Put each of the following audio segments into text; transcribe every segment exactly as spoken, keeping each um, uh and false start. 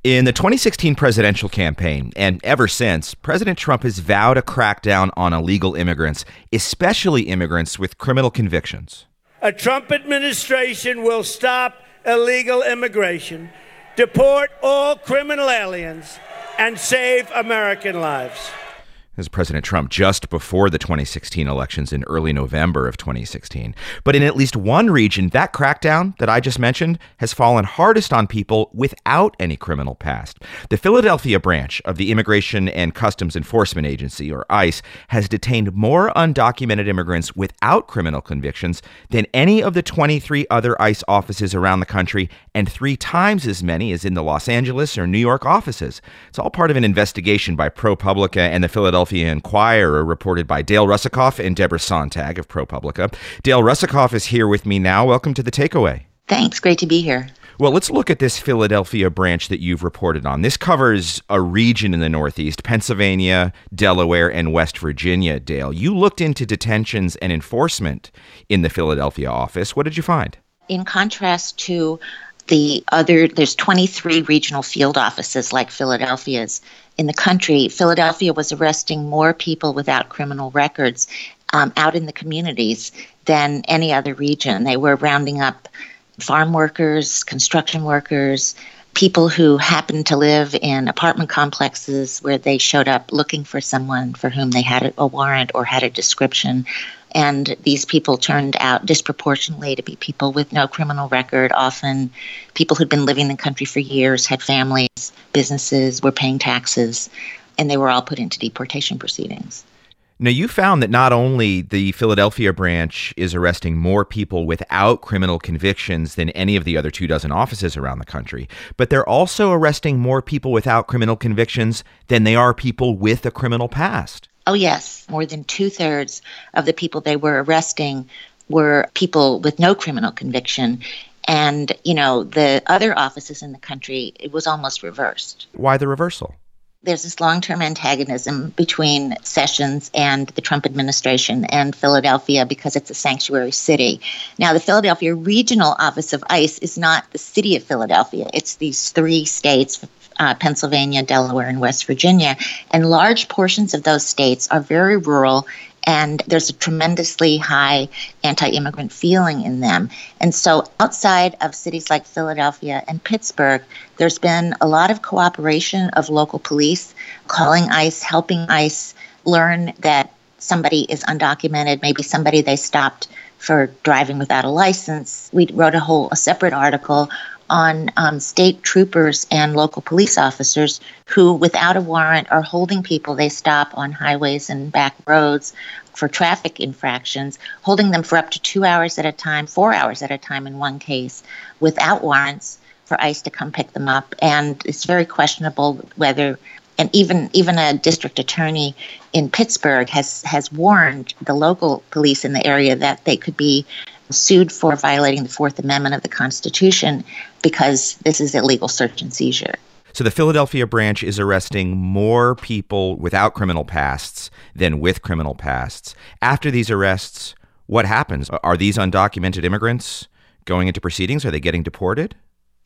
In the twenty sixteen presidential campaign, and ever since, President Trump has vowed a crackdown on illegal immigrants, especially immigrants with criminal convictions. A Trump administration will stop illegal immigration, deport all criminal aliens, and save American lives. As President Trump just before the twenty sixteen elections in early November of twenty sixteen. But in at least one region, that crackdown that I just mentioned has fallen hardest on people without any criminal past. The Philadelphia branch of the Immigration and Customs Enforcement Agency, or ICE, has detained more undocumented immigrants without criminal convictions than any of the twenty-three other ICE offices around the country, and three times as many as in the Los Angeles or New York offices. It's all part of an investigation by ProPublica and the Philadelphia Inquirer, reported by Dale Russakoff and Deborah Sontag of ProPublica. Dale Russakoff is here with me now. Welcome to The Takeaway. Thanks. Great to be here. Well, let's look at this Philadelphia branch that you've reported on. This covers a region in the Northeast, Pennsylvania, Delaware, and West Virginia, Dale. You looked into detentions and enforcement in the Philadelphia office. What did you find? In contrast to the other, there's twenty-three regional field offices like Philadelphia's in the country. Philadelphia was arresting more people without criminal records um, out in the communities than any other region. They were rounding up farm workers, construction workers, people who happened to live in apartment complexes where they showed up looking for someone for whom they had a warrant or had a description. And these people turned out disproportionately to be people with no criminal record, often people who'd been living in the country for years, had families, businesses, were paying taxes, and they were all put into deportation proceedings. Now, you found that not only the Philadelphia branch is arresting more people without criminal convictions than any of the other two dozen offices around the country, but they're also arresting more people without criminal convictions than they are people with a criminal past. Oh, yes. More than two-thirds of the people they were arresting were people with no criminal conviction. And, you know, the other offices in the country, it was almost reversed. Why the reversal? There's this long-term antagonism between Sessions and the Trump administration and Philadelphia because it's a sanctuary city. Now, the Philadelphia Regional Office of ICE is not the city of Philadelphia. It's these three states, uh, Pennsylvania, Delaware, and West Virginia. And large portions of those states are very rural, and there's a tremendously high anti-immigrant feeling in them. And so outside of cities like Philadelphia and Pittsburgh, there's been a lot of cooperation of local police, calling ICE, helping ICE learn that somebody is undocumented, maybe somebody they stopped for driving without a license. We wrote a whole a separate article on um, state troopers and local police officers who, without a warrant, are holding people they stop on highways and back roads for traffic infractions, holding them for up to two hours at a time, four hours at a time in one case, without warrants for ICE to come pick them up. And it's very questionable whether, and even even a district attorney in Pittsburgh has, has warned the local police in the area that they could be sued for violating the Fourth Amendment of the Constitution because this is illegal search and seizure. So the Philadelphia branch is arresting more people without criminal pasts than with criminal pasts. After these arrests, what happens? Are these undocumented immigrants going into proceedings? Are they getting deported?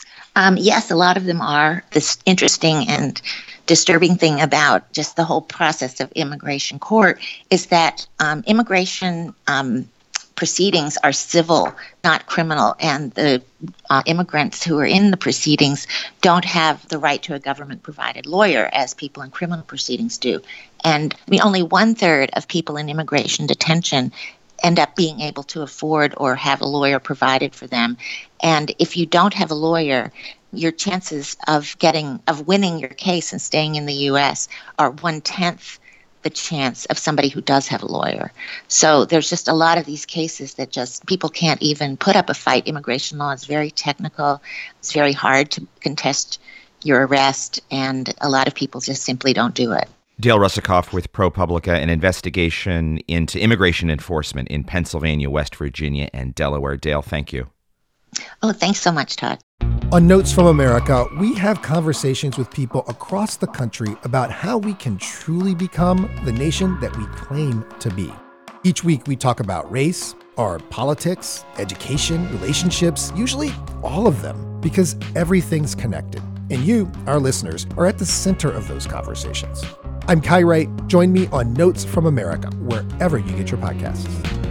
Um, yes, a lot of them are. This interesting and disturbing thing about just the whole process of immigration court is that um, immigration um, proceedings are civil, not criminal, and the uh, immigrants who are in the proceedings don't have the right to a government-provided lawyer as people in criminal proceedings do. And I mean, only one-third of people in immigration detention end up being able to afford or have a lawyer provided for them. And if you don't have a lawyer, your chances of getting, of winning your case and staying in the U S are one-tenth the chance of somebody who does have a lawyer. So there's just a lot of these cases that just people can't even put up a fight. Immigration law is very technical. It's very hard to contest your arrest, and a lot of people just simply don't do it. Dale Russakoff with ProPublica, an investigation into immigration enforcement in Pennsylvania, West Virginia, and Delaware. Dale, thank you. Oh, thanks so much, Todd. On Notes from America, we have conversations with people across the country about how we can truly become the nation that we claim to be. Each week, we talk about race, our politics, education, relationships, usually all of them, because everything's connected. And you, our listeners, are at the center of those conversations. I'm Kai Wright. Join me on Notes from America, wherever you get your podcasts.